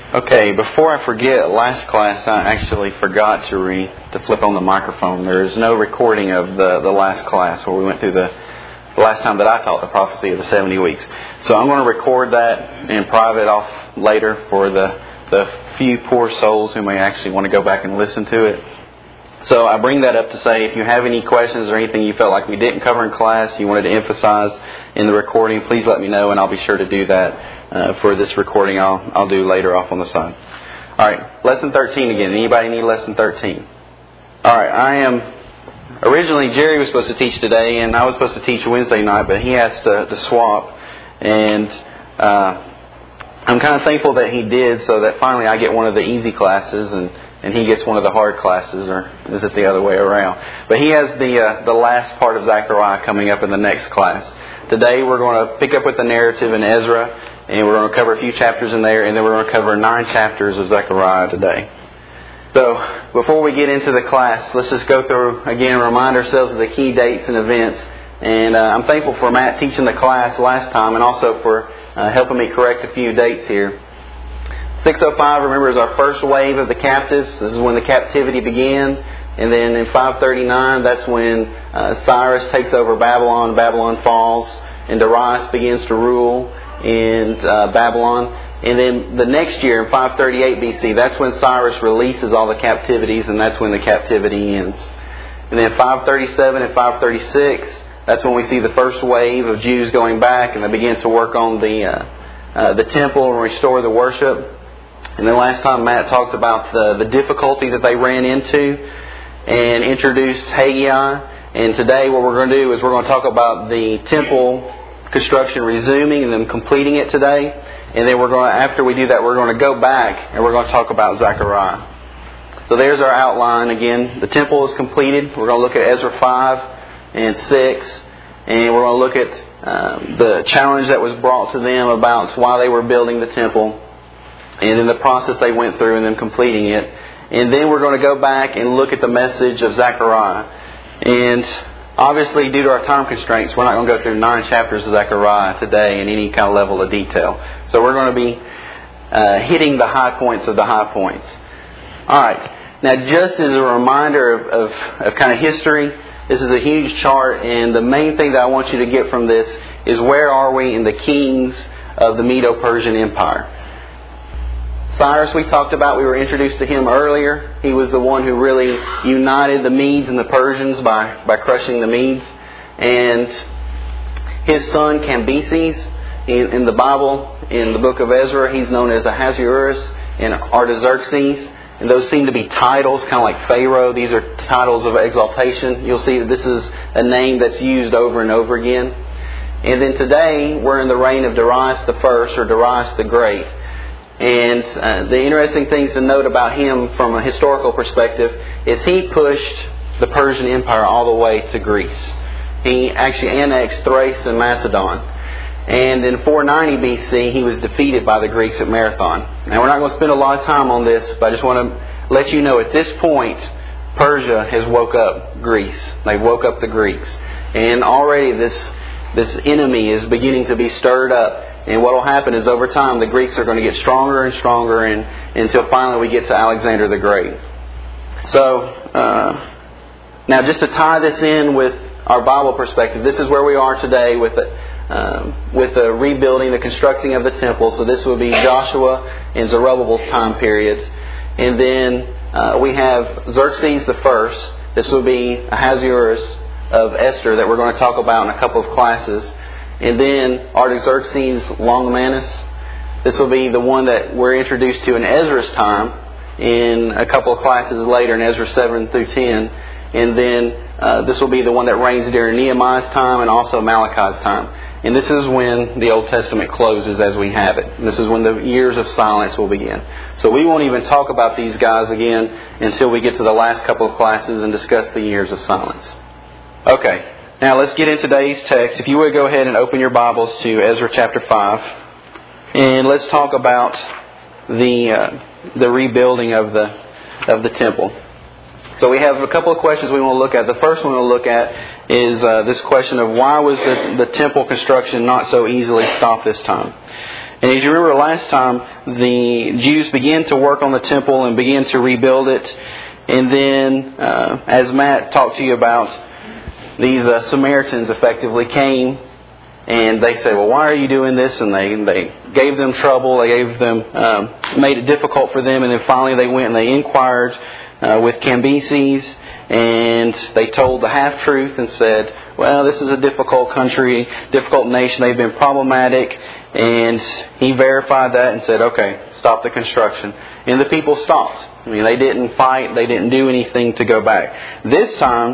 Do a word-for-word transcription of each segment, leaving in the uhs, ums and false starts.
Okay, before I forget, last class I actually forgot to re to flip on the microphone. There's no recording of the, the last class where we went through the, the last time that I taught the prophecy of the seventy weeks. So I'm going to record that in private off later for the, the few poor souls who may actually want to go back and listen to it. So I bring that up to say if you have any questions or anything you felt like we didn't cover in class, you wanted to emphasize in the recording, please let me know and I'll be sure to do that. Uh, for this recording I'll I'll do later off on the side. Alright, lesson thirteen again. Anybody need lesson thirteen? Alright, I am... Originally Jerry was supposed to teach today and I was supposed to teach Wednesday night, but he has to, to swap. And uh, I'm kind of thankful that he did so that finally I get one of the easy classes and, and he gets one of the hard classes, or is it the other way around? But he has the, uh, the last part of Zechariah coming up in the next class. Today we're going to pick up with the narrative in Ezra. And we're going to cover a few chapters in there, and then we're going to cover nine chapters of Zechariah today. So, before we get into the class, let's just go through, again, and remind ourselves of the key dates and events. And uh, I'm thankful for Matt teaching the class last time, and also for uh, helping me correct a few dates here. six oh five, remember, is our first wave of the captives. This is when the captivity began. And then in five thirty-nine, that's when uh, Cyrus takes over Babylon, Babylon falls, and Darius begins to rule in uh, Babylon. And then the next year, in five thirty-eight B C, that's when Cyrus releases all the captivities, and that's when the captivity ends. And then five thirty-seven and five thirty-six, that's when we see the first wave of Jews going back, and they begin to work on the uh, uh, the temple and restore the worship. And then last time Matt talked about the, the difficulty that they ran into and introduced Haggai. And today what we're going to do is we're going to talk about the temple construction resuming and them completing it today. And then we're going to, after we do that, we're going to go back and we're going to talk about Zechariah. So there's our outline again. The temple is completed. We're going to look at Ezra five and six. And we're going to look at um, the challenge that was brought to them about why they were building the temple. And in the process they went through and them completing it. And then we're going to go back and look at the message of Zechariah. And obviously, due to our time constraints, we're not going to go through nine chapters of Zechariah today in any kind of level of detail. So we're going to be uh, hitting the high points of the high points. Alright, now just as a reminder of, of, of kind of history, this is a huge chart, and the main thing that I want you to get from this is where are we in the kings of the Medo-Persian Empire. Cyrus we talked about, we were introduced to him earlier. He was the one who really united the Medes and the Persians by, by crushing the Medes. And his son Cambyses, in, in the Bible, in the book of Ezra, he's known as Ahasuerus and Artaxerxes. And those seem to be titles, kind of like Pharaoh. These are titles of exaltation. You'll see that this is a name that's used over and over again. And then today, we're in the reign of Darius the First, or Darius the Great. And uh, the interesting things to note about him from a historical perspective is he pushed the Persian Empire all the way to Greece. He actually annexed Thrace and Macedon. And in four ninety B C, he was defeated by the Greeks at Marathon. Now, we're not going to spend a lot of time on this, but I just want to let you know at this point, Persia has woke up Greece. They woke up the Greeks. And already this, this enemy is beginning to be stirred up. And what will happen is over time the Greeks are going to get stronger and stronger and, until finally we get to Alexander the Great. So, uh, now just to tie this in with our Bible perspective, this is where we are today with the, um, with the rebuilding, the constructing of the temple. So this would be Joshua and Zerubbabel's time periods. And then uh, we have Xerxes the First. This would be Ahasuerus of Esther that we're going to talk about in a couple of classes. And then Artaxerxes Longimanus. This will be the one that we're introduced to in Ezra's time in a couple of classes later in Ezra seven through ten. And then uh, this will be the one that reigns during Nehemiah's time and also Malachi's time. And this is when the Old Testament closes as we have it. And this is when the years of silence will begin. So we won't even talk about these guys again until we get to the last couple of classes and discuss the years of silence. Okay. Now let's get into today's text. If you would go ahead and open your Bibles to Ezra chapter five. And let's talk about the uh, the rebuilding of the of the temple. So we have a couple of questions we want to look at. The first one we'll look at is uh, this question of why was the, the temple construction not so easily stopped this time? And as you remember last time, the Jews began to work on the temple and began to rebuild it. And then, uh, as Matt talked to you about, these uh, Samaritans effectively came and they said, well, why are you doing this? And they they gave them trouble. They gave them, um, made it difficult for them. And then finally they went and they inquired uh, with Cambyses. And they told the half-truth and said, well, this is a difficult country, difficult nation. They've been problematic. And he verified that and said, okay, stop the construction. And the people stopped. I mean, they didn't fight. They didn't do anything to go back. This time,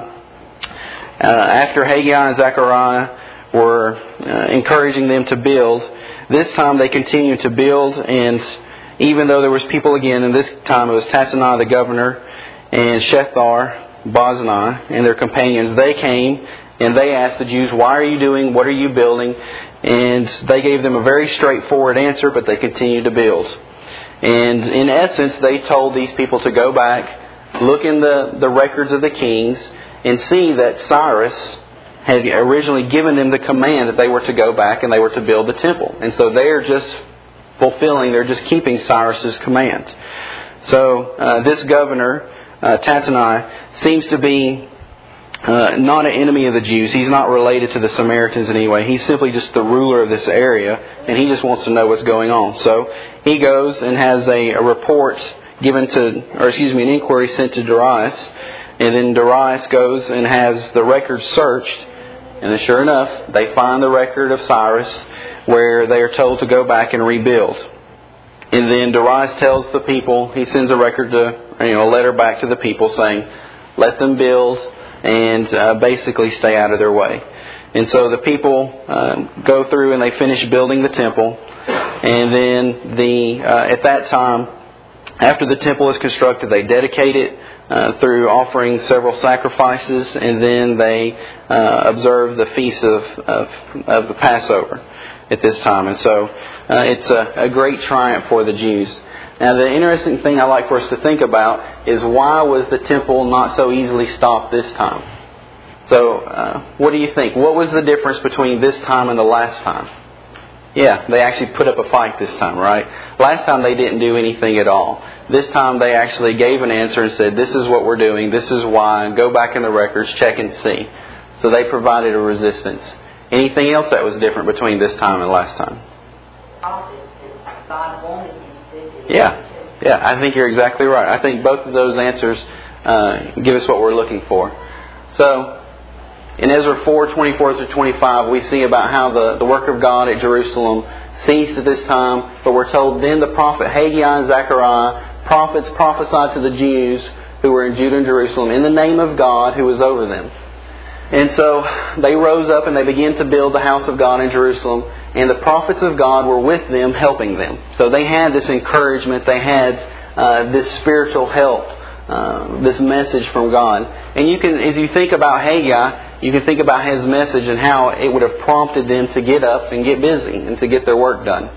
uh, after Haggai and Zechariah were uh, encouraging them to build, this time they continued to build. And even though there was people again, and this time it was Tattenai the governor and Shethar, Boznai, and their companions, they came and they asked the Jews, why are you doing, what are you building? And they gave them a very straightforward answer, but they continued to build. And in essence, they told these people to go back, look in the, the records of the kings, and see that Cyrus had originally given them the command that they were to go back and they were to build the temple. And so they're just fulfilling, they're just keeping Cyrus's command. So uh, this governor, uh, Tattenai, seems to be Uh, not an enemy of the Jews. He's not related to the Samaritans in any way. He's simply just the ruler of this area, and he just wants to know what's going on. So he goes and has a, a report given to, or excuse me, an inquiry sent to Darius, and then Darius goes and has the record searched, and then sure enough, they find the record of Cyrus where they are told to go back and rebuild. And then Darius tells the people, he sends a record to, you know, a letter back to the people saying, let them build, and uh, basically stay out of their way. And so the people uh, go through and they finish building the temple. And then the uh, at that time, after the temple is constructed, they dedicate it uh, through offering several sacrifices, and then they uh, observe the feast of, of, of the Passover at this time. And so uh, it's a, a great triumph for the Jews. Now, the interesting thing I like for us to think about is why was the temple not so easily stopped this time? So, uh, what do you think? What was the difference between this time and the last time? Yeah, they actually put up a fight this time, right? Last time they didn't do anything at all. This time they actually gave an answer and said, this is what we're doing, this is why, go back in the records, check and see. So they provided a resistance. Anything else that was different between this time and last time? Yeah, yeah, I think you're exactly right. I think both of those answers uh, give us what we're looking for. So, in Ezra four, twenty-four through twenty-five, we see about how the, the work of God at Jerusalem ceased at this time. But we're told then the prophet Haggai and Zechariah, prophets prophesied to the Jews who were in Judah and Jerusalem in the name of God who was over them. And so they rose up and they began to build the house of God in Jerusalem. And the prophets of God were with them, helping them. So they had this encouragement. They had uh, this spiritual help, uh, this message from God. And you can, as you think about Haggai, you can think about his message and how it would have prompted them to get up and get busy and to get their work done.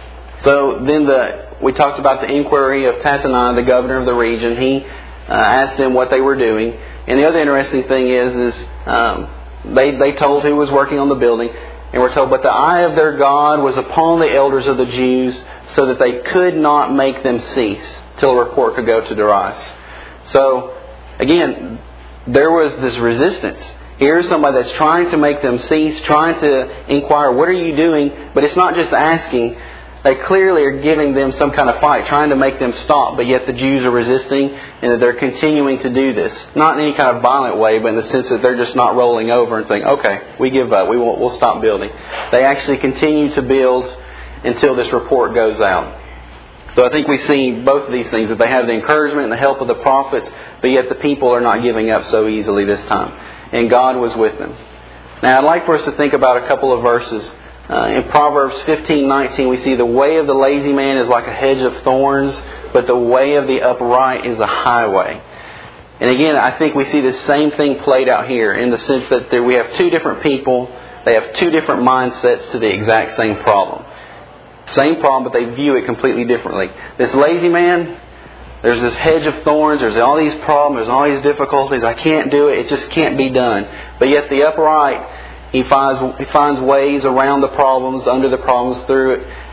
So then the we talked about the inquiry of Tattenai, the governor of the region. He uh, asked them what they were doing. And the other interesting thing is, is um, they, they told who was working on the building. And we're told, but the eye of their God was upon the elders of the Jews so that they could not make them cease till a report could go to Darius. So, again, there was this resistance. Here's somebody that's trying to make them cease, trying to inquire, what are you doing? But it's not just asking. They clearly are giving them some kind of fight, trying to make them stop, but yet the Jews are resisting and that they're continuing to do this. Not in any kind of violent way, but in the sense that they're just not rolling over and saying, okay, we give up, we won't, we'll stop building. They actually continue to build until this report goes out. So I think we see both of these things, that they have the encouragement and the help of the prophets, but yet the people are not giving up so easily this time. And God was with them. Now I'd like for us to think about a couple of verses. Uh, in Proverbs fifteen nineteen, we see the way of the lazy man is like a hedge of thorns, but the way of the upright is a highway. And again, I think we see the same thing played out here in the sense that there, we have two different people. They have two different mindsets to the exact same problem. Same problem, but they view it completely differently. This lazy man, there's this hedge of thorns, there's all these problems, there's all these difficulties. I can't do it, it just can't be done. But yet the upright, He finds he finds ways around the problems, under the problems, through it,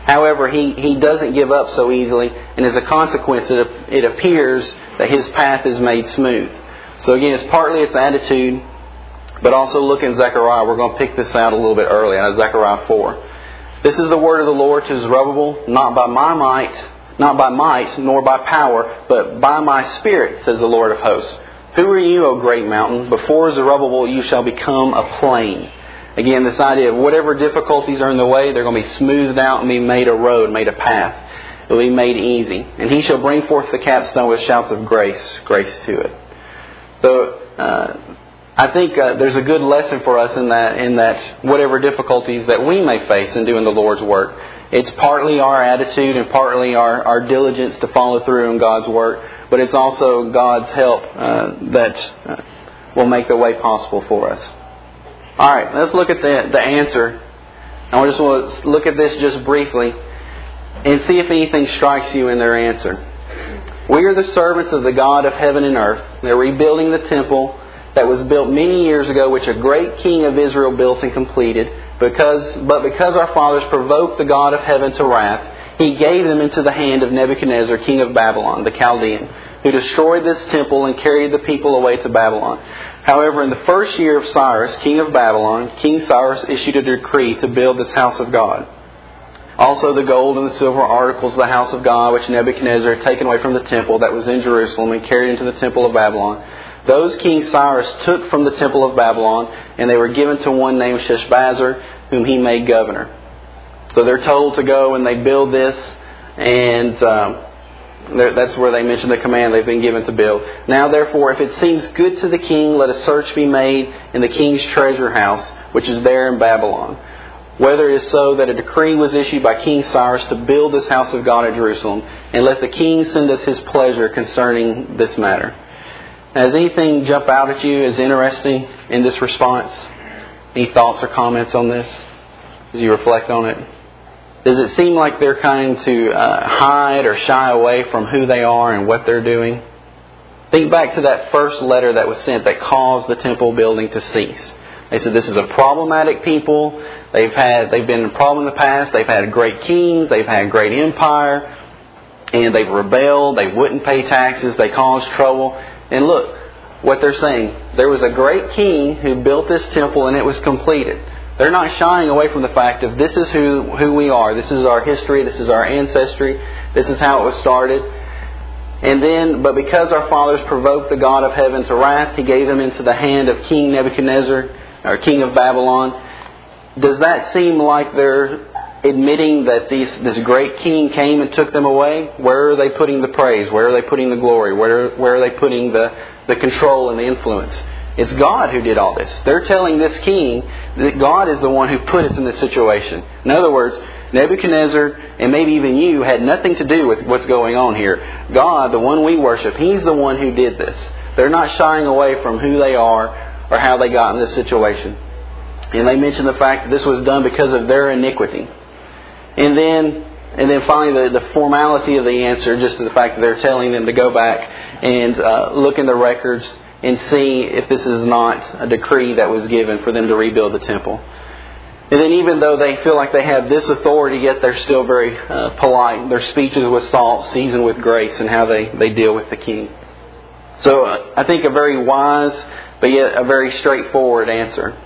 However, he, he doesn't give up so easily, and as a consequence, it, it appears that his path is made smooth. So again, it's partly its attitude, but also look in Zechariah. We're going to pick this out a little bit early, out of Zechariah four. This is the word of the Lord to Zerubbabel, not by my might, not by might, nor by power, but by my Spirit, says the Lord of hosts. Who are you, O great mountain? Before Zerubbabel you shall become a plain. Again, this idea of whatever difficulties are in the way, they're going to be smoothed out and be made a road, made a path. It will be made easy. And he shall bring forth the capstone with shouts of grace, grace to it. So, uh, I think uh, there's a good lesson for us in that, in that whatever difficulties that we may face in doing the Lord's work, it's partly our attitude and partly our, our diligence to follow through in God's work, but it's also God's help uh, that uh, will make the way possible for us. All right, let's look at the, the answer. I just want to look at this just briefly and see if anything strikes you in their answer. We are the servants of the God of heaven and earth. They're rebuilding the temple that was built many years ago, which a great king of Israel built and completed. Because, but because our fathers provoked the God of heaven to wrath, He gave them into the hand of Nebuchadnezzar, king of Babylon, the Chaldean, who destroyed this temple and carried the people away to Babylon. However, in the first year of Cyrus, king of Babylon, King Cyrus issued a decree to build this house of God. Also the gold and the silver articles of the house of God, which Nebuchadnezzar had taken away from the temple that was in Jerusalem and carried into the temple of Babylon, those King Cyrus took from the temple of Babylon, and they were given to one named Sheshbazzar, whom he made governor. So they're told to go and they build this, and um, that's where they mention the command they've been given to build. Now therefore, if it seems good to the king, let a search be made in the king's treasure house, which is there in Babylon, whether it is so that a decree was issued by King Cyrus to build this house of God at Jerusalem, and let the king send us his pleasure concerning this matter. Now, does anything jump out at you as interesting in this response? Any thoughts or comments on this as you reflect on it? Does it seem like they're trying to uh, hide or shy away from who they are and what they're doing? Think back to that first letter that was sent that caused the temple building to cease. They said this is a problematic people. They've had they've been in a problem in the past. They've had great kings. They've had great empire. And they've rebelled. They wouldn't pay taxes. They caused trouble. And look what they're saying. There was a great king who built this temple and it was completed. They're not shying away from the fact of this is who, who we are. This is our history. This is our ancestry. This is how it was started. And then, but because our fathers provoked the God of heaven to wrath, He gave them into the hand of King Nebuchadnezzar, or king of Babylon. Does that seem like they're admitting that these, this great king came and took them away? Where are they putting the praise? Where are they putting the glory? Where, where are they putting the, the control and the influence? It's God who did all this. They're telling this king that God is the one who put us in this situation. In other words, Nebuchadnezzar and maybe even you had nothing to do with what's going on here. God, the one we worship, He's the one who did this. They're not shying away from who they are or how they got in this situation. And they mention the fact that this was done because of their iniquity. And then and then finally the, the formality of the answer, just the fact that they're telling them to go back and uh, look in the records and see if this is not a decree that was given for them to rebuild the temple. And then even though they feel like they have this authority, yet they're still very uh, polite. Their speech is with salt, seasoned with grace, and how they, they deal with the king. So uh, I think a very wise, but yet a very straightforward answer.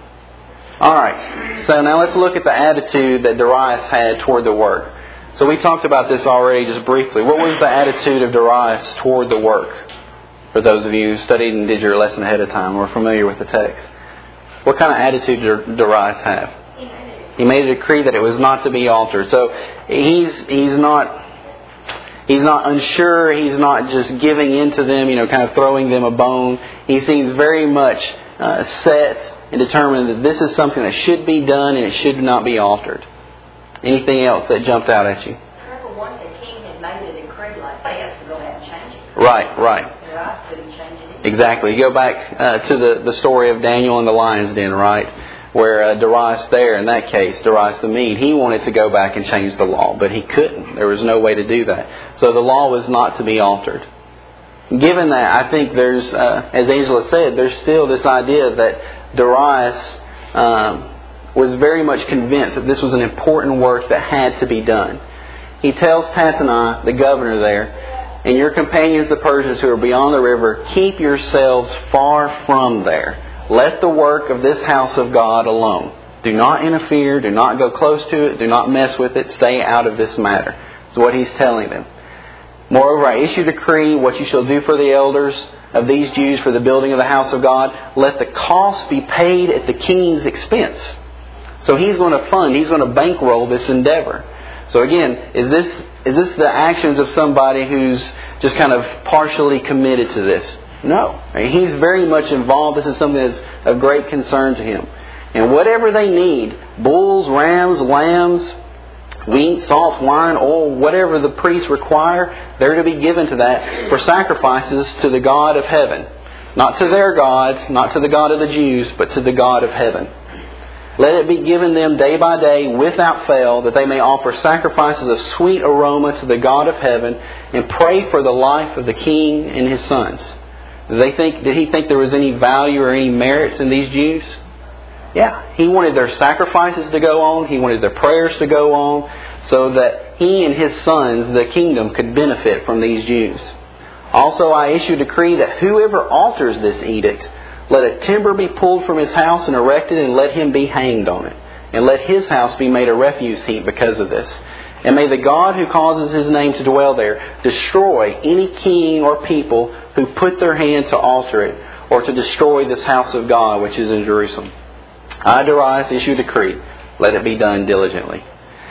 Alright, so now let's look at the attitude that Darius had toward the work. So we talked about this already just briefly. What was the attitude of Darius toward the work? For those of you who studied and did your lesson ahead of time or are familiar with the text. What kind of attitude did Darius have? He made a decree that it was not to be altered. So he's he's not he's not unsure. He's not just giving in to them, you know, kind of throwing them a bone. He seems very much uh, set and determined that this is something that should be done and it should not be altered. Anything else that jumped out at you? Remember, once the king had made a decree like that, to go ahead and change it. Right, right. Darius couldn't change it. Exactly. You go back uh, to the, the story of Daniel and the lion's den, right? Where uh, Darius there, in that case, Darius the Mede, he wanted to go back and change the law, but he couldn't. There was no way to do that. So the law was not to be altered. Given that, I think there's, uh, as Angela said, there's still this idea that Darius um, was very much convinced that this was an important work that had to be done. he tells Tattenai, the governor there, and your companions the Persians who are beyond the river, keep yourselves far from there. Let the work of this house of God alone. Do not interfere. Do not go close to it. Do not mess with it. Stay out of this matter. That's what he's telling them. Moreover, I issue decree what you shall do for the elders of these Jews for the building of the house of God. Let the cost be paid at the king's expense. So he's going to fund, he's going to bankroll this endeavor. So again, is this is this the actions of somebody who's just kind of partially committed to this? No. I mean, he's very much involved. This is something that's of great concern to him. And whatever they need, bulls, rams, lambs, wheat, salt, wine, oil, whatever the priests require, they're to be given to that for sacrifices to the God of heaven. Not to their gods, not to the God of the Jews, but to the God of heaven. Let it be given them day by day without fail, that they may offer sacrifices of sweet aroma to the God of heaven and pray for the life of the king and his sons. Did they think, did he think there was any value or any merits in these Jews? Yeah, he wanted their sacrifices to go on. He wanted their prayers to go on so that he and his sons, the kingdom, could benefit from these Jews. Also, I issue a decree that whoever alters this edict, let a timber be pulled from his house and erected, and let him be hanged on it. And let his house be made a refuse heap because of this. And may the God who causes his name to dwell there destroy any king or people who put their hand to alter it or to destroy this house of God which is in Jerusalem. I, Darius, issue a decree. Let it be done diligently.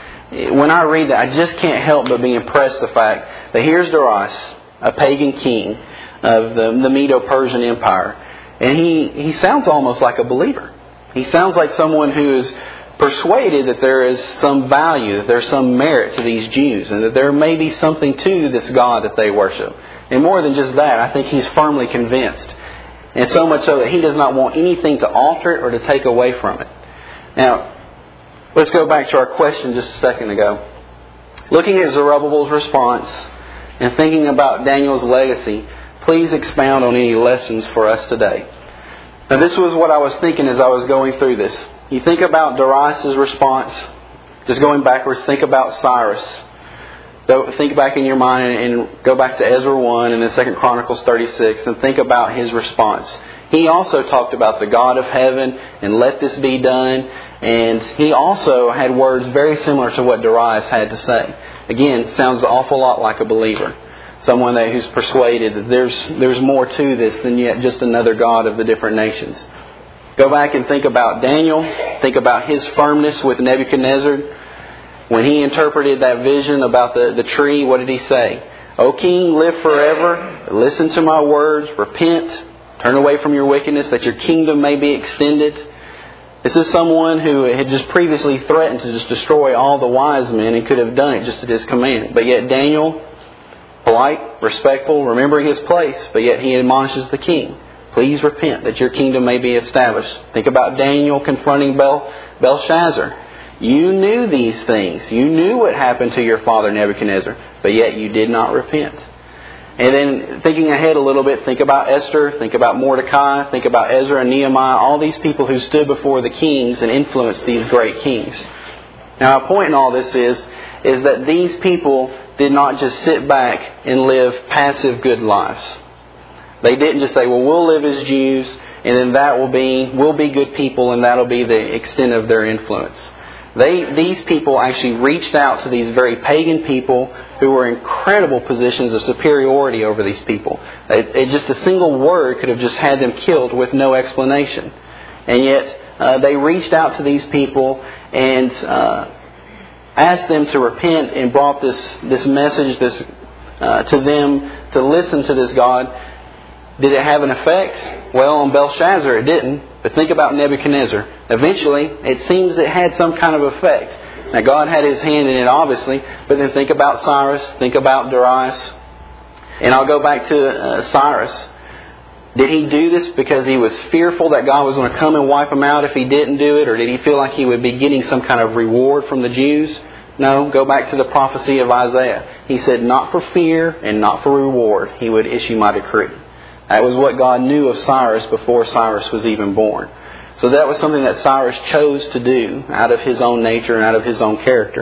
When I read that, I just can't help but be impressed with the fact that here's Darius, a pagan king of the, the Medo-Persian Empire. And he, he sounds almost like a believer. He sounds like someone who is persuaded that there is some value, that there's some merit to these Jews, and that there may be something to this God that they worship. And more than just that, I think he's firmly convinced. And so much so that he does not want anything to alter it or to take away from it. Now, let's go back to our question just a second ago. Looking at Zerubbabel's response and thinking about Daniel's legacy, please expound on any lessons for us today. Now, this was what I was thinking as I was going through this. You think about Darius' response, just going backwards, think about Cyrus. Go, think back in your mind and go back to Ezra one and then Second Chronicles thirty-six and think about his response. He also talked about the God of heaven and let this be done. And he also had words very similar to what Darius had to say. Again, sounds an awful lot like a believer. Someone that who's persuaded that there's there's more to this than yet just another God of the different nations. Go back and think about Daniel. Think about his firmness with Nebuchadnezzar. When he interpreted that vision about the, the tree, what did he say? O king, live forever. Listen to my words. Repent. Turn away from your wickedness that your kingdom may be extended. This is someone who had just previously threatened to just destroy all the wise men and could have done it just at his command. But yet Daniel, polite, respectful, remembering his place, but yet he admonishes the king. Please repent that your kingdom may be established. Think about Daniel confronting Bel- Belshazzar. You knew these things. You knew what happened to your father Nebuchadnezzar, but yet you did not repent. And then thinking ahead a little bit, think about Esther, think about Mordecai, think about Ezra and Nehemiah, all these people who stood before the kings and influenced these great kings. Now, my point in all this is, is that these people did not just sit back and live passive good lives. They didn't just say, well, we'll live as Jews, and then that will be, we'll be good people, and that'll be the extent of their influence. They, these people actually reached out to these very pagan people who were in incredible positions of superiority over these people. It, it, just a single word could have just had them killed with no explanation. And yet uh, they reached out to these people and uh, asked them to repent and brought this, this message this uh, to them to listen to this God. Did it have an effect? Well, on Belshazzar it didn't. But think about Nebuchadnezzar. Eventually, it seems it had some kind of effect. Now, God had His hand in it, obviously. But then think about Cyrus. Think about Darius. And I'll go back to uh, Cyrus. Did he do this because he was fearful that God was going to come and wipe him out if he didn't do it? Or did he feel like he would be getting some kind of reward from the Jews? No, go back to the prophecy of Isaiah. He said, not for fear and not for reward, He would issue my decree. That was what God knew of Cyrus before Cyrus was even born. So that was something that Cyrus chose to do out of his own nature and out of his own character.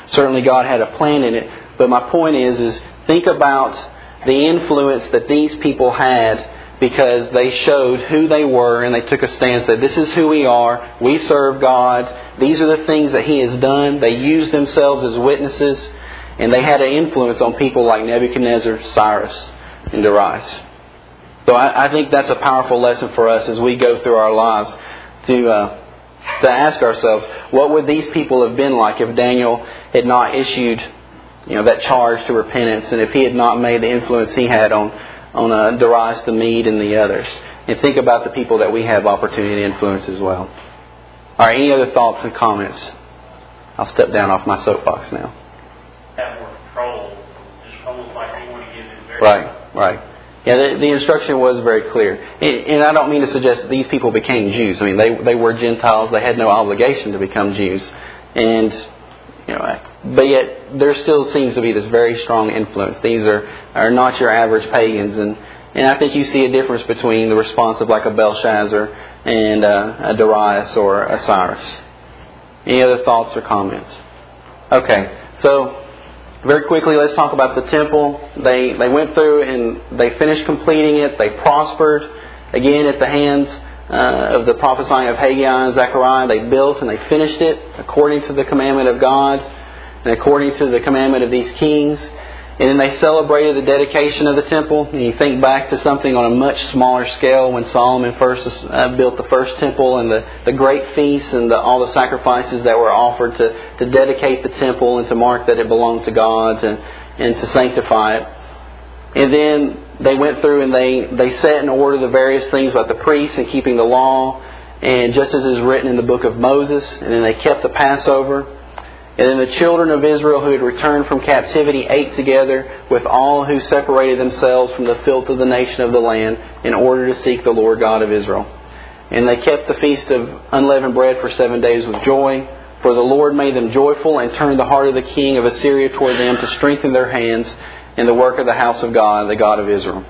Certainly God had a plan in it. But my point is, is think about the influence that these people had because they showed who they were and they took a stand and said, this is who we are. We serve God. These are the things that He has done. They used themselves as witnesses. And they had an influence on people like Nebuchadnezzar, Cyrus, and Darius. So I, I think that's a powerful lesson for us as we go through our lives to uh, to ask ourselves, what would these people have been like if Daniel had not issued, you know, that charge to repentance, and if he had not made the influence he had on on uh, Darius the Mede and the others? And think about the people that we have opportunity to influence as well. All right, any other thoughts and comments? I'll step down off my soapbox now. Have more control, just almost like they want to give it very Right, right. Yeah, the, the instruction was very clear. And, and I don't mean to suggest that these people became Jews. I mean, they they were Gentiles. They had no obligation to become Jews. And, you know, but yet there still seems to be this very strong influence. These are, are not your average pagans. And, and I think you see a difference between the response of like a Belshazzar and uh, a Darius or a Cyrus. Any other thoughts or comments? Okay, so very quickly, let's talk about the temple. They they went through and they finished completing it. They prospered, again, at the hands uh, of the prophesying of Haggai and Zechariah. They built and they finished it according to the commandment of God and according to the commandment of these kings. And then they celebrated the dedication of the temple. And you think back to something on a much smaller scale when Solomon first uh, built the first temple, and the, the great feasts and the, all the sacrifices that were offered to, to dedicate the temple and to mark that it belonged to God and, and to sanctify it. And then they went through and they, they set in order the various things about the priests and keeping the law, and just as is written in the book of Moses. And then they kept the Passover. And then the children of Israel who had returned from captivity ate together with all who separated themselves from the filth of the nation of the land in order to seek the Lord God of Israel. And they kept the feast of unleavened bread for seven days with joy. For the Lord made them joyful and turned the heart of the king of Assyria toward them to strengthen their hands in the work of the house of God, the God of Israel.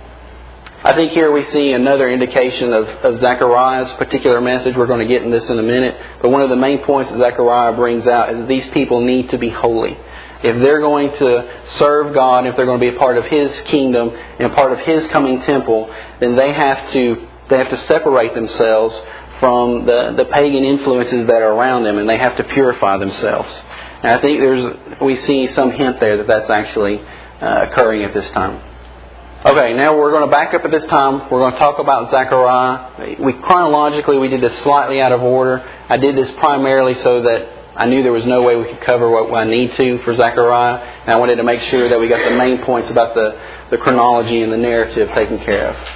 I think here we see another indication of, of Zechariah's particular message. We're going to get in this in a minute. But one of the main points that Zechariah brings out is that these people need to be holy. If they're going to serve God, if they're going to be a part of His kingdom and a part of His coming temple, then they have to they have to separate themselves from the, the pagan influences that are around them, and they have to purify themselves. And I think there's we see some hint there that that's actually uh, occurring at this time. Okay, now we're going to back up at this time. We're going to talk about Zechariah. We chronologically, we did this slightly out of order. I did this primarily so that I knew there was no way we could cover what I need to for Zechariah. And I wanted to make sure that we got the main points about the, the chronology and the narrative taken care of.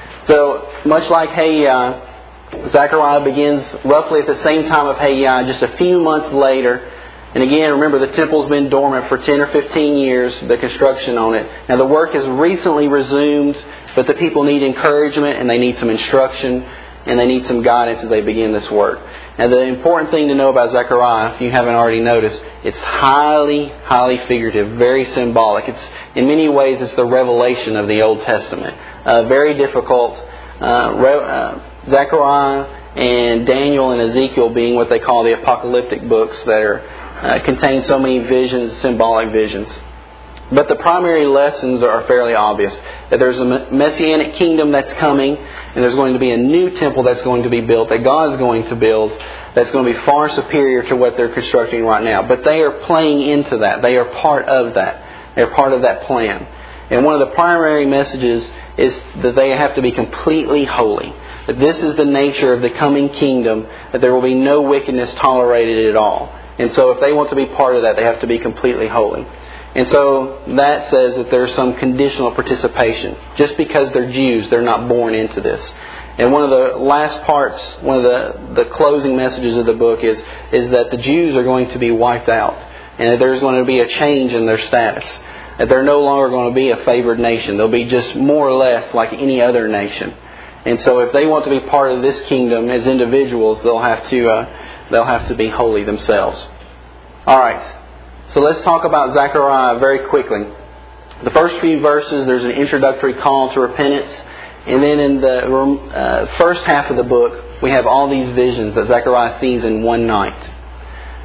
So, much like Haggai, Zechariah begins roughly at the same time of Haggai, just a few months later. And again, remember, the temple's been dormant for ten or fifteen years, the construction on it. Now, the work has recently resumed, but the people need encouragement and they need some instruction and they need some guidance as they begin this work. Now, the important thing to know about Zechariah, if you haven't already noticed, it's highly, highly figurative, very symbolic. It's in many ways, it's the revelation of the Old Testament. Uh, very difficult. Uh, Re- uh, Zechariah and Daniel and Ezekiel being what they call the apocalyptic books that are Uh, contain so many visions, symbolic visions. But the primary lessons are fairly obvious. That there's a messianic kingdom that's coming, and there's going to be a new temple that's going to be built, that God is going to build, that's going to be far superior to what they're constructing right now. But they are playing into that. They are part of that. They're part of that plan. And one of the primary messages is that they have to be completely holy. That this is the nature of the coming kingdom, that there will be no wickedness tolerated at all. And so if they want to be part of that, they have to be completely holy. And so that says that there's some conditional participation. Just because they're Jews, they're not born into this. And one of the last parts, one of the, the closing messages of the book is, is that the Jews are going to be wiped out. And that there's going to be a change in their status. That they're no longer going to be a favored nation. They'll be just more or less like any other nation. And so if they want to be part of this kingdom as individuals, they'll have to... Uh, They'll have to be holy themselves. All right. So let's talk about Zechariah very quickly. The first few verses, there's an introductory call to repentance. And then in the uh, first half of the book, we have all these visions that Zechariah sees in one night.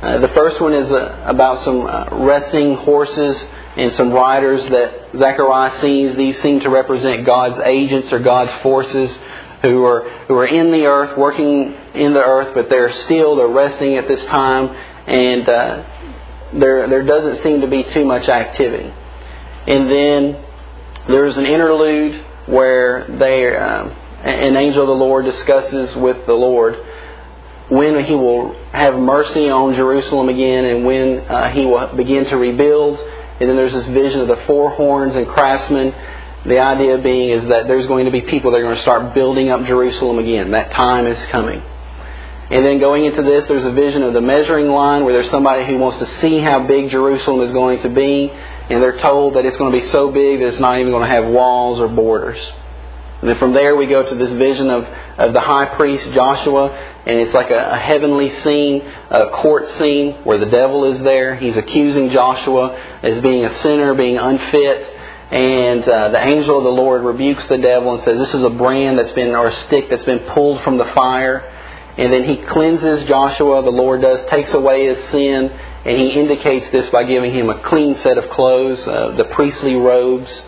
Uh, the first one is uh, about some uh, resting horses and some riders that Zechariah sees. These seem to represent God's agents or God's forces who are who are in the earth, working in the earth, but they're still they're resting at this time, and uh, there there doesn't seem to be too much activity. And then there's an interlude where they uh, an angel of the Lord discusses with the Lord when He will have mercy on Jerusalem again, and when uh, He will begin to rebuild. And then there's this vision of the four horns and craftsmen. The idea being is that there's going to be people that are going to start building up Jerusalem again. That time is coming. And then going into this, there's a vision of the measuring line where there's somebody who wants to see how big Jerusalem is going to be. And they're told that it's going to be so big that it's not even going to have walls or borders. And then from there we go to this vision of, of the high priest Joshua. And it's like a, a heavenly scene, a court scene where the devil is there. He's accusing Joshua as being a sinner, being unfit. And uh, the angel of the Lord rebukes the devil and says, this is a brand that's been, or a stick that's been pulled from the fire. And then he cleanses Joshua, the Lord does, takes away his sin. And he indicates this by giving him a clean set of clothes, uh, the priestly robes.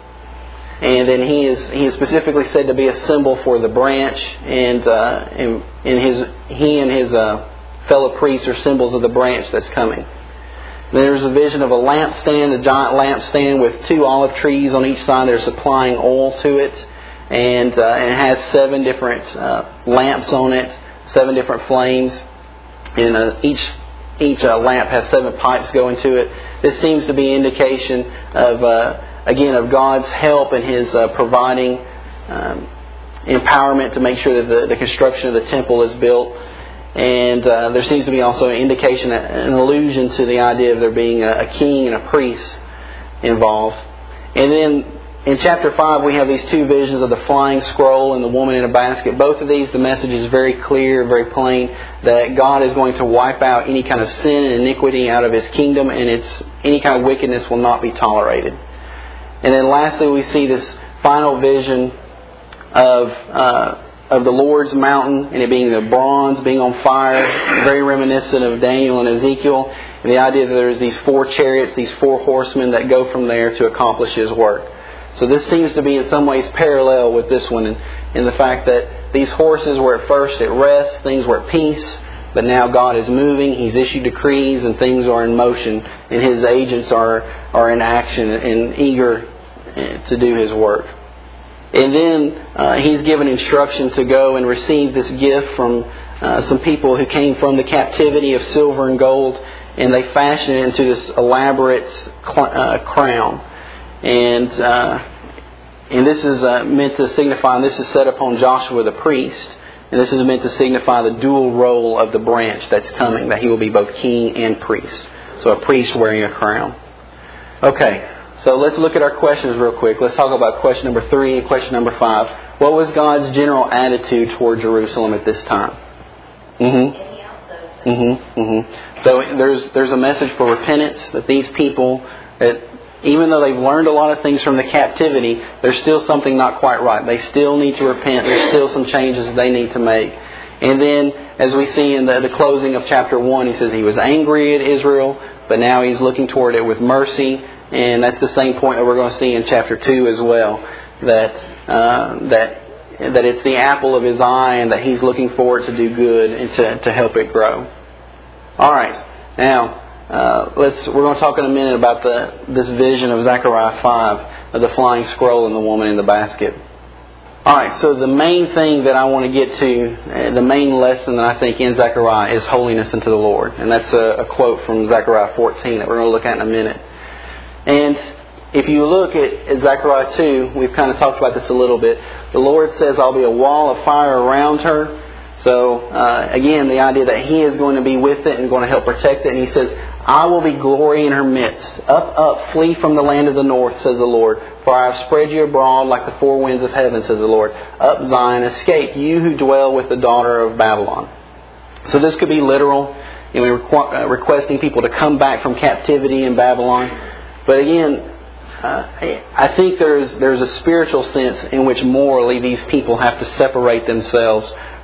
And then he is he is specifically said to be a symbol for the branch. And, uh, and, and his he and his uh, fellow priests are symbols of the branch that's coming. There's a vision of a lampstand, a giant lampstand with two olive trees on each side that are supplying oil to it. And, uh, and it has seven different uh, lamps on it, seven different flames. And uh, each each uh, lamp has seven pipes going to it. This seems to be an indication of, uh, again, of God's help and His uh, providing um, empowerment to make sure that the, the construction of the temple is built. And uh, there seems to be also an indication, an allusion to the idea of there being a, a king and a priest involved. And then in chapter five we have these two visions of the flying scroll and the woman in a basket. Both of these, the message is very clear, very plain, that God is going to wipe out any kind of sin and iniquity out of His kingdom, and it's any kind of wickedness will not be tolerated. And then lastly we see this final vision of... Uh, of the Lord's mountain, and it being the bronze being on fire, very reminiscent of Daniel and Ezekiel, and the idea that there's these four chariots, these four horsemen that go from there to accomplish His work. So this seems to be in some ways parallel with this one, in, in the fact that these horses were at first at rest, things were at peace, but now God is moving, He's issued decrees, and things are in motion, and His agents are, are in action and eager to do His work. And then uh, He's given instruction to go and receive this gift from uh, some people who came from the captivity of silver and gold, and they fashioned it into this elaborate cl- uh, crown. And uh, and this is uh, meant to signify, and this is set upon Joshua the priest, and this is meant to signify the dual role of the branch that's coming, that he will be both king and priest. So a priest wearing a crown. Okay. So let's look at our questions real quick. Let's talk about question number three and question number five. What was God's general attitude toward Jerusalem at this time? Mm-hmm. Mm-hmm. Mm-hmm. So there's there's a message for repentance, that these people, that even though they've learned a lot of things from the captivity, there's still something not quite right. They still need to repent. There's still some changes they need to make. And then, as we see in the, the closing of chapter one, he says he was angry at Israel, but now he's looking toward it with mercy. And that's the same point that we're going to see in chapter two as well, that uh, that that it's the apple of His eye, and that He's looking for it to do good and to, to help it grow. All right, now uh, let's we're going to talk in a minute about the this vision of Zechariah five of the flying scroll and the woman in the basket. All right, so the main thing that I want to get to, uh, the main lesson that I think in Zechariah is holiness unto the Lord, and that's a, a quote from Zechariah fourteen that we're going to look at in a minute. And if you look at, at Zechariah two, we've kind of talked about this a little bit. The Lord says, I'll be a wall of fire around her. So, uh, again, the idea that He is going to be with it and going to help protect it. And He says, I will be glory in her midst. Up, up, flee from the land of the north, says the Lord. For I have spread you abroad like the four winds of heaven, says the Lord. Up, Zion, escape, you who dwell with the daughter of Babylon. So this could be literal, you know, requ- uh, requesting people to come back from captivity in Babylon. But again, uh, I think there's there's a spiritual sense in which morally these people have to separate themselves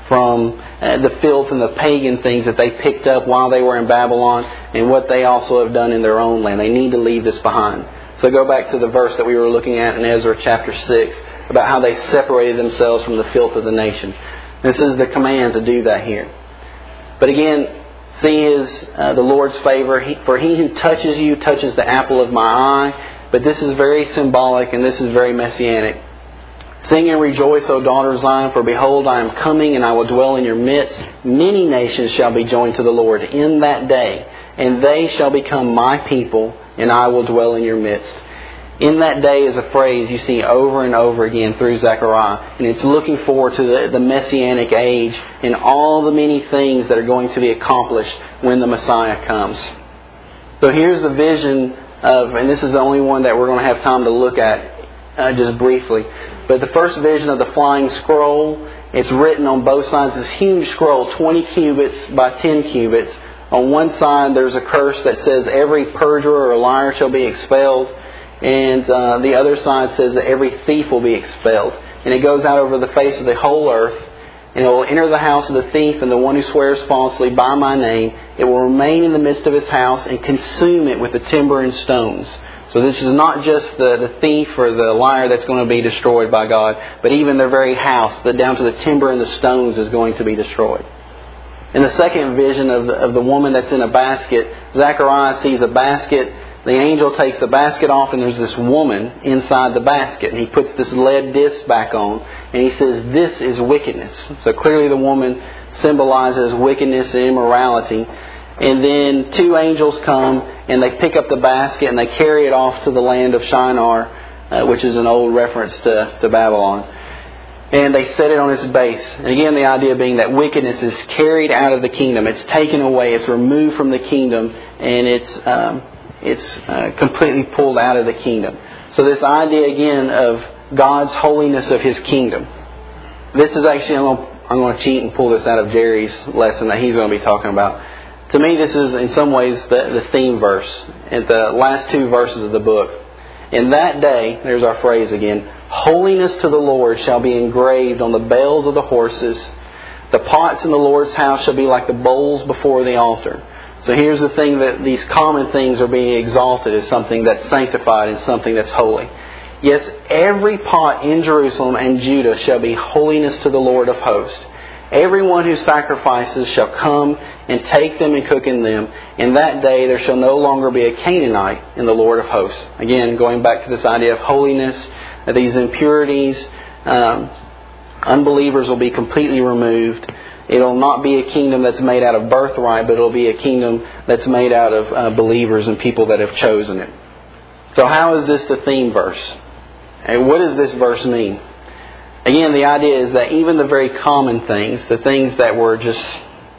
from uh, the filth and the pagan things that they picked up while they were in Babylon and what they also have done in their own land. They need to leave this behind. So go back to the verse that we were looking at in Ezra chapter six about how they separated themselves from the filth of the nation. This is the command to do that here. But again, see His, uh, the Lord's favor. He, for He who touches you touches the apple of my eye. But this is very symbolic and this is very messianic. Sing and rejoice, O daughter of Zion, for behold, I am coming and I will dwell in your midst. Many nations shall be joined to the Lord in that day, and they shall become my people, and I will dwell in your midst. In that day is a phrase you see over and over again through Zechariah, and it's looking forward to the, the Messianic age and all the many things that are going to be accomplished when the Messiah comes. So here's the vision of, and this is the only one that we're going to have time to look at uh, just briefly. But the first vision of the flying scroll, it's written on both sides. This huge scroll, twenty cubits by ten cubits. On one side there's a curse that says every perjurer or liar shall be expelled. And uh, the other side says that every thief will be expelled. And it goes out over the face of the whole earth. And it will enter the house of the thief and the one who swears falsely by my name. It will remain in the midst of his house and consume it with the timber and stones. So this is not just the, the thief or the liar that's going to be destroyed by God, but even their very house, that down to the timber and the stones, is going to be destroyed. In the second vision of the, of the woman that's in a basket, Zechariah sees a basket. The angel takes the basket off and there's this woman inside the basket. And he puts this lead disc back on and he says, this is wickedness. So clearly the woman symbolizes wickedness and immorality. And then two angels come and they pick up the basket and they carry it off to the land of Shinar, uh, which is an old reference to, to Babylon. And they set it on its base. And again, the idea being that wickedness is carried out of the kingdom. It's taken away. It's removed from the kingdom. And it's um, it's uh, completely pulled out of the kingdom. So this idea again of God's holiness of His kingdom. This is actually, I'm going to, I'm going to cheat and pull this out of Jerry's lesson that he's going to be talking about. To me, this is in some ways the, the theme verse in the last two verses of the book. In that day, there's our phrase again, holiness to the Lord shall be engraved on the bells of the horses. The pots in the Lord's house shall be like the bowls before the altar. So here's the thing, that these common things are being exalted as something that's sanctified and something that's holy. Yes, every pot in Jerusalem and Judah shall be holiness to the Lord of hosts. Everyone who sacrifices shall come and take them and cook in them. In that day there shall no longer be a Canaanite in the Lord of hosts. Again, going back to this idea of holiness, these impurities, um, unbelievers will be completely removed. It'll not be a kingdom that's made out of birthright, but it'll be a kingdom that's made out of uh, believers and people that have chosen it. So how is this the theme verse? And what does this verse mean? Again, the idea is that even the very common things, the things that were just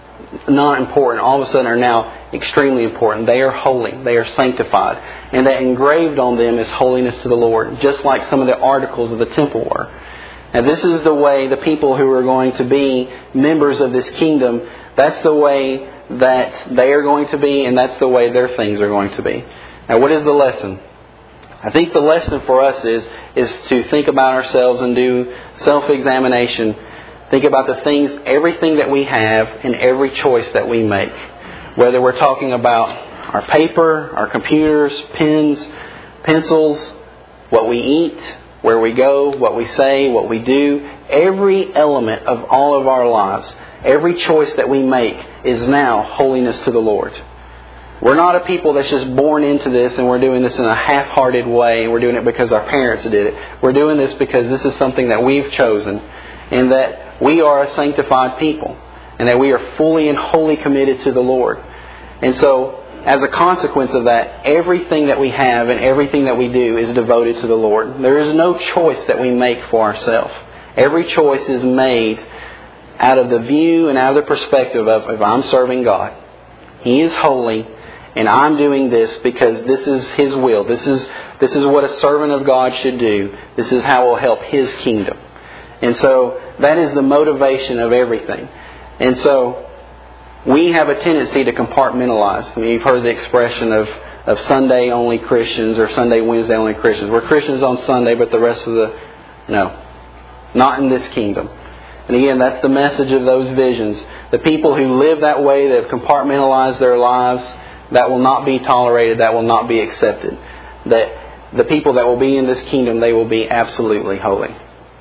not important, all of a sudden are now extremely important. They are holy. They are sanctified. And that engraved on them is holiness to the Lord, just like some of the articles of the temple were. And this is the way the people who are going to be members of this kingdom, that's the way that they are going to be, and that's the way their things are going to be. Now, what is the lesson? I think the lesson for us is is to think about ourselves and do self-examination. Think about the things, everything that we have and every choice that we make. Whether we're talking about our paper, our computers, pens, pencils, what we eat, where we go, what we say, what we do. Every element of all of our lives, every choice that we make is now holiness to the Lord. We're not a people that's just born into this and we're doing this in a half-hearted way. We're doing it because our parents did it. We're doing this because this is something that we've chosen, and that we are a sanctified people, and that we are fully and wholly committed to the Lord. And so, as a consequence of that, everything that we have and everything that we do is devoted to the Lord. There is no choice that we make for ourselves. Every choice is made out of the view and out of the perspective of, if I'm serving God, He is holy, and I'm doing this because this is His will. This is this is what a servant of God should do. This is how it will help His kingdom. And so that is the motivation of everything. And so we have a tendency to compartmentalize. I mean, you've heard the expression of, of Sunday only Christians or Sunday, Wednesday only Christians. We're Christians on Sunday, but the rest of the, no, not in this kingdom. And again, that's the message of those visions. The people who live that way, that have compartmentalized their lives, that will not be tolerated, that will not be accepted. That the people that will be in this kingdom, they will be absolutely holy.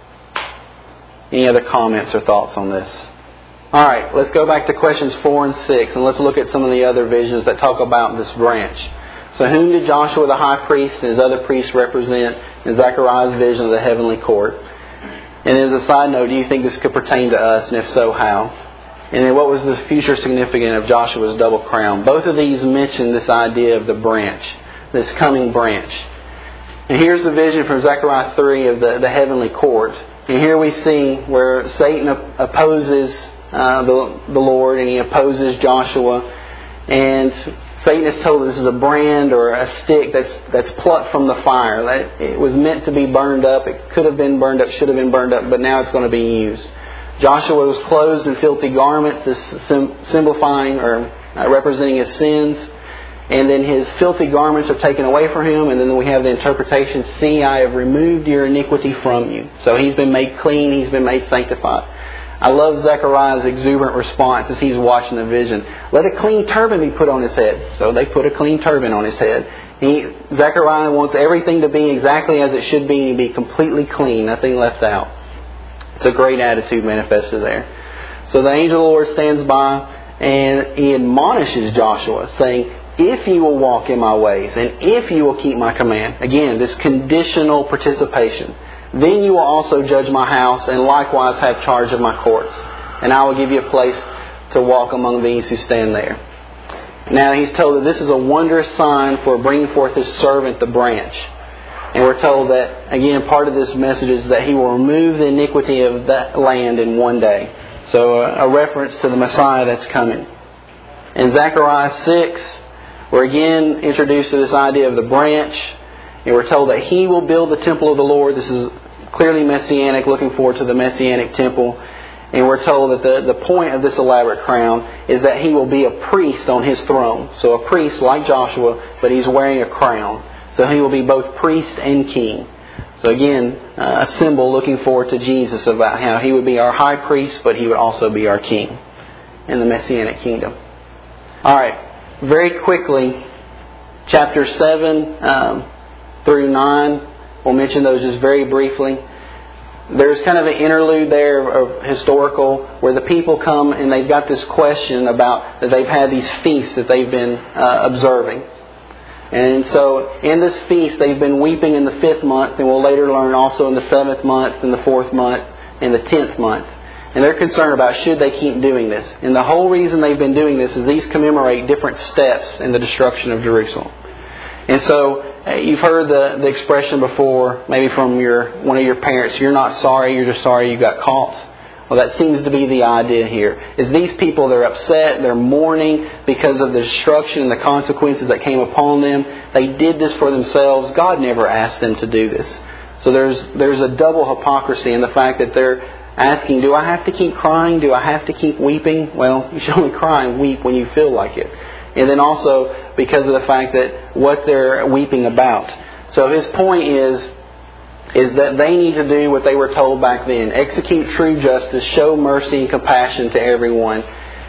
Any other comments or thoughts on this? All right, let's go back to questions four and six, and let's look at some of the other visions that talk about this branch. So whom did Joshua the high priest and his other priests represent in Zechariah's vision of the heavenly court? And as a side note, do you think this could pertain to us, and if so, how? And then what was the future significance of Joshua's double crown? Both of these mention this idea of the branch, this coming branch. And here's the vision from Zechariah three of the, the heavenly court. And here we see where Satan opposes uh, the, the Lord, and he opposes Joshua. And Satan is told this is a brand or a stick that's that's plucked from the fire. That it was meant to be burned up. It could have been burned up, should have been burned up, but now it's going to be used. Joshua was clothed in filthy garments, this sim- simplifying or uh, representing his sins. And then his filthy garments are taken away from him. And then we have the interpretation, see, I have removed your iniquity from you. So he's been made clean. He's been made sanctified. I love Zechariah's exuberant response as he's watching the vision. Let a clean turban be put on his head. So they put a clean turban on his head. He, Zechariah wants everything to be exactly as it should be and be completely clean, nothing left out. It's a great attitude manifested there. So the angel of the Lord stands by and he admonishes Joshua, saying, if you will walk in my ways and if you will keep my command, again, this conditional participation, then you will also judge my house and likewise have charge of my courts. And I will give you a place to walk among these who stand there. Now he's told that this is a wondrous sign for bringing forth his servant, the branch. And we're told that, again, part of this message is that he will remove the iniquity of that land in one day. So a, a reference to the Messiah that's coming. In Zechariah six, we're again introduced to this idea of the branch. And we're told that he will build the temple of the Lord. This is clearly messianic, looking forward to the messianic temple. And we're told that the, the point of this elaborate crown is that he will be a priest on his throne. So a priest like Joshua, but he's wearing a crown. So he will be both priest and king. So again, uh, a symbol looking forward to Jesus about how he would be our high priest, but he would also be our king in the messianic kingdom. All right. Very quickly, chapter seven um, through nine, we'll mention those just very briefly. There's kind of an interlude there of historical where the people come and they've got this question about that they've had these feasts that they've been uh, observing. And so in this feast they've been weeping in the fifth month, and we'll later learn also in the seventh month, in the fourth month, and the tenth month. And they're concerned about should they keep doing this. And the whole reason they've been doing this is these commemorate different steps in the destruction of Jerusalem. And so uh, you've heard the, the expression before, maybe from your one of your parents, you're not sorry, you're just sorry you got caught. Well, that seems to be the idea here. Is these people, they're upset, they're mourning because of the destruction and the consequences that came upon them. They did this for themselves. God never asked them to do this. So there's there's a double hypocrisy in the fact that they're asking, do I have to keep crying? Do I have to keep weeping? Well, you should only cry and weep when you feel like it. And then also because of the fact that what they're weeping about. So his point is, is that they need to do what they were told back then. Execute true justice, show mercy and compassion to everyone.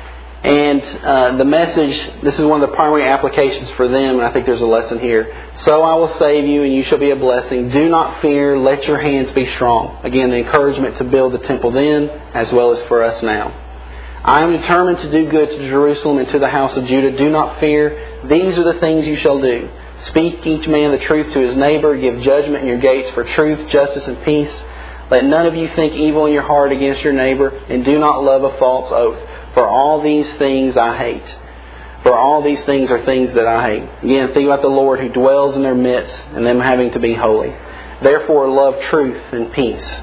And uh, the message, this is one of the primary applications for them, and I think there's a lesson here. So I will save you, and you shall be a blessing. Do not fear, let your hands be strong. Again, the encouragement to build the temple then, as well as for us now. I am determined to do good to Jerusalem and to the house of Judah. Do not fear. These are the things you shall do. Speak each man the truth to his neighbor. Give judgment in your gates for truth, justice, and peace. Let none of you think evil in your heart against your neighbor, and do not love a false oath. For all these things I hate. For all these things are things that I hate. Again, think about the Lord who dwells in their midst and them having to be holy. Therefore, love truth and peace.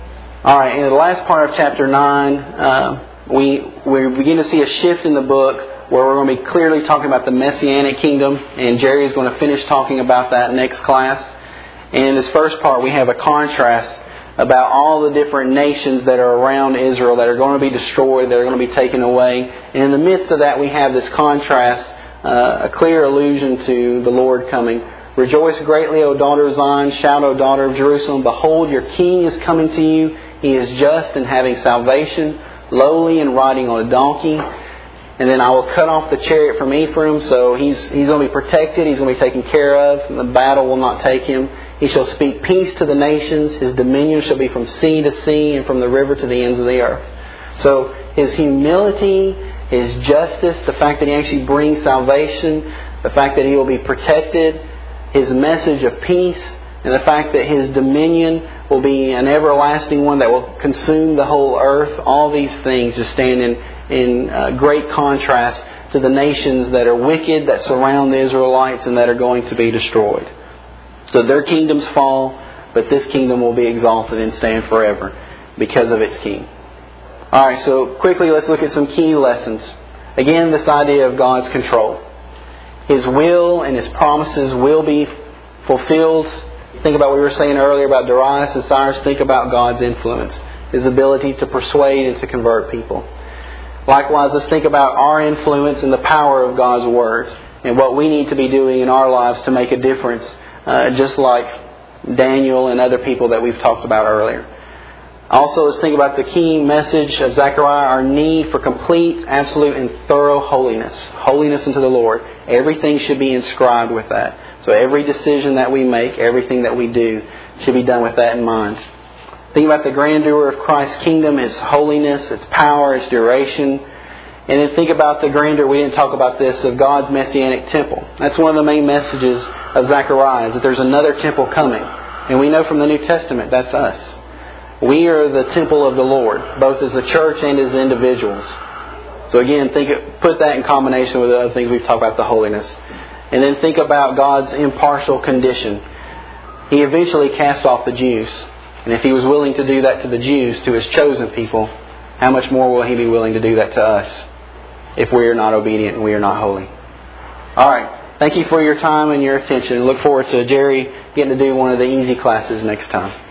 All right, in the last part of chapter nine, uh, we we begin to see a shift in the book where we're going to be clearly talking about the Messianic kingdom, and Jerry is going to finish talking about that next class. And in this first part, we have a contrast about all the different nations that are around Israel that are going to be destroyed, that are going to be taken away. And in the midst of that, we have this contrast, uh, a clear allusion to the Lord coming. Rejoice greatly, O daughter of Zion. Shout, O daughter of Jerusalem. Behold, your king is coming to you. He is just in having salvation, lowly in riding on a donkey. And then I will cut off the chariot from Ephraim, so he's he's going to be protected, he's going to be taken care of, the battle will not take him. He shall speak peace to the nations, his dominion shall be from sea to sea and from the river to the ends of the earth. So his humility, his justice, the fact that he actually brings salvation, the fact that he will be protected, his message of peace, and the fact that his dominion will be an everlasting one that will consume the whole earth, all these things just stand in in uh, great contrast to the nations that are wicked, that surround the Israelites, and that are going to be destroyed. So their kingdoms fall, but this kingdom will be exalted and stand forever because of its king. Alright, so quickly let's look at some key lessons. Again, this idea of God's control. His will and His promises will be fulfilled. Think about what we were saying earlier about Darius and Cyrus. Think about God's influence, His ability to persuade and to convert people. Likewise, let's think about our influence and the power of God's Word and what we need to be doing in our lives to make a difference, uh, just like Daniel and other people that we've talked about earlier. Also, let's think about the key message of Zechariah, our need for complete, absolute, and thorough holiness. Holiness unto the Lord. Everything should be inscribed with that. So every decision that we make, everything that we do, should be done with that in mind. Think about the grandeur of Christ's kingdom, its holiness, its power, its duration. And then think about the grandeur, we didn't talk about this, of God's Messianic temple. That's one of the main messages of Zechariah, is that there's another temple coming. And we know from the New Testament, that's us. We are the temple of the Lord, both as the church and as individuals. So again, think, put that in combination with the other things we've talked about, the holiness. And then think about God's impartial condition. He eventually cast off the Jews. And if He was willing to do that to the Jews, to His chosen people, how much more will He be willing to do that to us if we are not obedient and we are not holy? Alright, thank you for your time and your attention. Look forward to Jerry getting to do one of the easy classes next time.